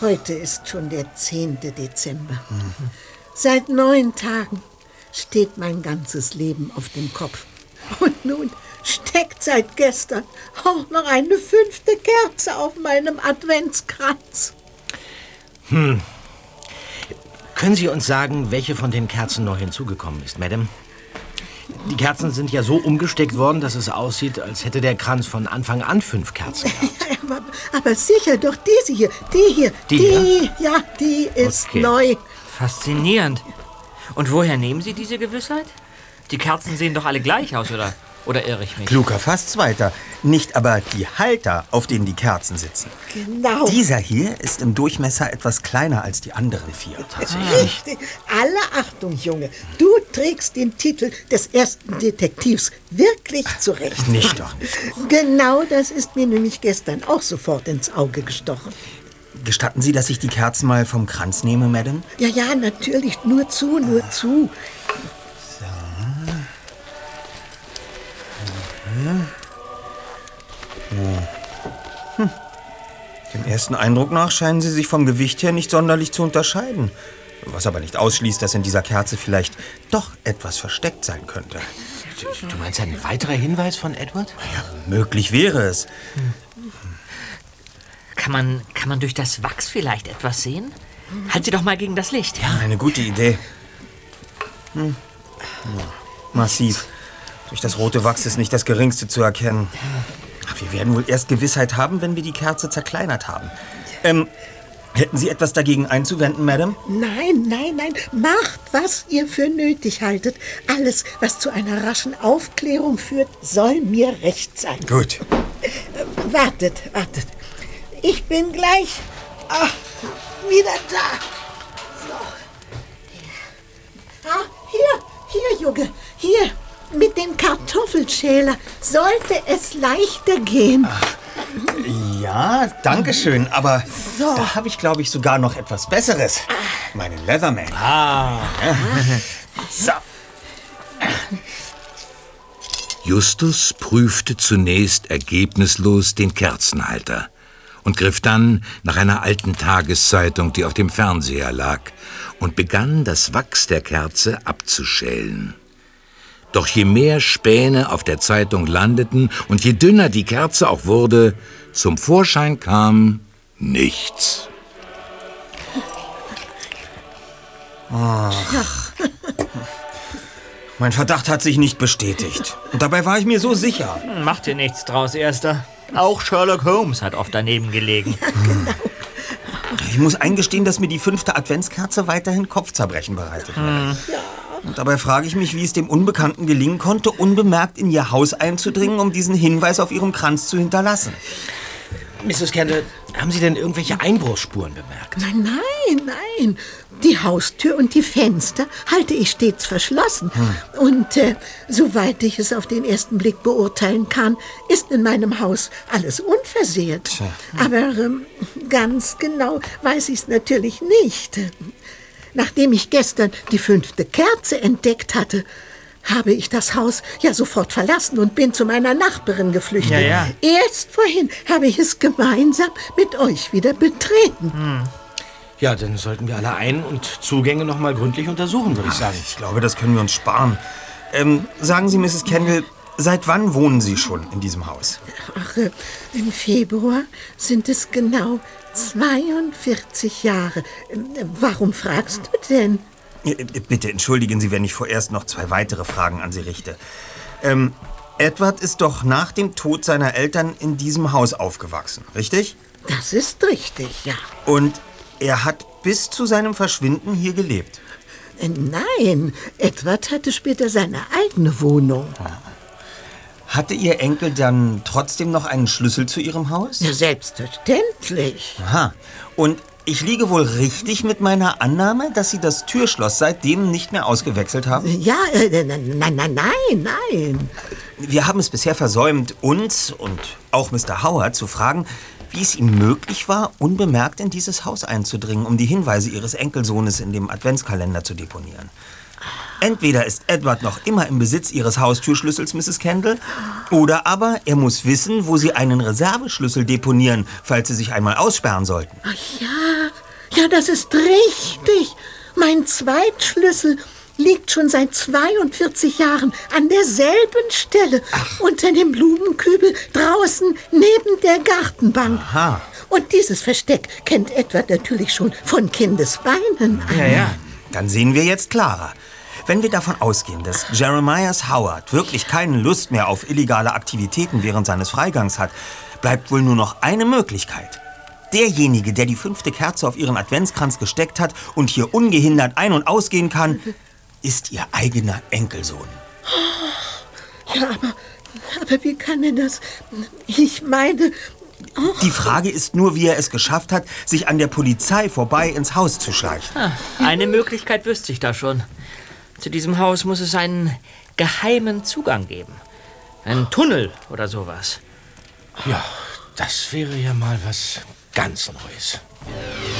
Heute ist schon der 10. Dezember. Seit 9 Tagen steht mein ganzes Leben auf dem Kopf. Und nun steckt seit gestern auch noch eine 5. Kerze auf meinem Adventskranz. Können Sie uns sagen, welche von den Kerzen neu hinzugekommen ist, Madame? Die Kerzen sind ja so umgesteckt worden, dass es aussieht, als hätte der Kranz von Anfang an 5 Kerzen gehabt. aber sicher doch diese hier. Die ist Okay. neu. Faszinierend. Und woher nehmen Sie diese Gewissheit? Die Kerzen sehen doch alle gleich aus, oder irre ich mich? Kluger Fastzweiter. Nicht aber die Halter, auf denen die Kerzen sitzen. Genau. Dieser hier ist im Durchmesser etwas kleiner als die anderen 4. Richtig. Alle Achtung, Junge. Du trägst den Titel des ersten Detektivs wirklich zurecht. Nicht doch. Genau das ist mir nämlich gestern auch sofort ins Auge gestochen. Gestatten Sie, dass ich die Kerzen mal vom Kranz nehme, Madame? Ja, natürlich. Nur zu. Dem ersten Eindruck nach scheinen sie sich vom Gewicht her nicht sonderlich zu unterscheiden. Was aber nicht ausschließt, dass in dieser Kerze vielleicht doch etwas versteckt sein könnte. Du meinst ein weiterer Hinweis von Edward? Ja, möglich wäre es. Kann man durch das Wachs vielleicht etwas sehen? Halt sie doch mal gegen das Licht. Ja, eine gute Idee. Ja, massiv. Durch das rote Wachs ist nicht das Geringste zu erkennen. Wir werden wohl erst Gewissheit haben, wenn wir die Kerze zerkleinert haben. Hätten Sie etwas dagegen einzuwenden, Madame? Nein. Macht, was ihr für nötig haltet. Alles, was zu einer raschen Aufklärung führt, soll mir recht sein. Gut. Wartet. Ich bin gleich wieder da. So. Hier, Junge. Hier, mit dem Kartoffelschäler sollte es leichter gehen. Ja, danke schön, aber So. da habe ich, glaube ich, sogar noch etwas Besseres. Meinen Leatherman. So. Justus prüfte zunächst ergebnislos den Kerzenhalter und griff dann nach einer alten Tageszeitung, die auf dem Fernseher lag, und begann, das Wachs der Kerze abzuschälen. Doch je mehr Späne auf der Zeitung landeten und je dünner die Kerze auch wurde, zum Vorschein kam nichts. Mein Verdacht hat sich nicht bestätigt. Und dabei war ich mir so sicher. Macht dir nichts draus, Erster. Auch Sherlock Holmes hat oft daneben gelegen. Ich muss eingestehen, dass mir die 5. Adventskerze weiterhin Kopfzerbrechen bereitet. Und dabei frage ich mich, wie es dem Unbekannten gelingen konnte, unbemerkt in ihr Haus einzudringen, um diesen Hinweis auf ihrem Kranz zu hinterlassen. Mrs. Kendall, haben Sie denn irgendwelche Einbruchsspuren bemerkt? Nein. Die Haustür und die Fenster halte ich stets verschlossen. Und soweit ich es auf den ersten Blick beurteilen kann, ist in meinem Haus alles unversehrt. Aber ganz genau weiß ich es natürlich nicht. Nachdem ich gestern die 5. Kerze entdeckt hatte, habe ich das Haus ja sofort verlassen und bin zu meiner Nachbarin geflüchtet. Ja. Erst vorhin habe ich es gemeinsam mit euch wieder betreten. Ja, dann sollten wir alle Ein- und Zugänge noch mal gründlich untersuchen, würde ich sagen. Ich glaube, das können wir uns sparen. Sagen Sie, Mrs. Kendall, seit wann wohnen Sie schon in diesem Haus? Im Februar sind es genau 42 Jahre. Warum fragst du denn? Bitte entschuldigen Sie, wenn ich vorerst noch 2 weitere Fragen an Sie richte. Edward ist doch nach dem Tod seiner Eltern in diesem Haus aufgewachsen, richtig? Das ist richtig, ja. Und er hat bis zu seinem Verschwinden hier gelebt. Nein, Edward hatte später seine eigene Wohnung. Hatte Ihr Enkel dann trotzdem noch einen Schlüssel zu Ihrem Haus? Ja, selbstverständlich. Aha. Und ich liege wohl richtig mit meiner Annahme, dass Sie das Türschloss seitdem nicht mehr ausgewechselt haben? Ja, nein. Wir haben es bisher versäumt, uns und auch Mr. Howard zu fragen, wie es ihm möglich war, unbemerkt in dieses Haus einzudringen, um die Hinweise Ihres Enkelsohnes in dem Adventskalender zu deponieren. Entweder ist Edward noch immer im Besitz Ihres Haustürschlüssels, Mrs. Kendall, oder aber er muss wissen, wo Sie einen Reserveschlüssel deponieren, falls Sie sich einmal aussperren sollten. Ach ja, das ist richtig. Mein Zweitschlüssel liegt schon seit 42 Jahren an derselben Stelle, unter dem Blumenkübel draußen neben der Gartenbank. Aha. Und dieses Versteck kennt Edward natürlich schon von Kindesbeinen. Ja. Dann sehen wir jetzt klarer. Wenn wir davon ausgehen, dass Jeremias Howard wirklich keine Lust mehr auf illegale Aktivitäten während seines Freigangs hat, bleibt wohl nur noch eine Möglichkeit. Derjenige, der die 5. Kerze auf ihren Adventskranz gesteckt hat und hier ungehindert ein- und ausgehen kann, ist ihr eigener Enkelsohn. Ja, aber wie kann denn das? Ich meine... Die Frage ist nur, wie er es geschafft hat, sich an der Polizei vorbei ins Haus zu schleichen. Eine Möglichkeit wüsste ich da schon. Zu diesem Haus muss es einen geheimen Zugang geben. Einen Tunnel oder sowas. Ja, das wäre ja mal was ganz Neues.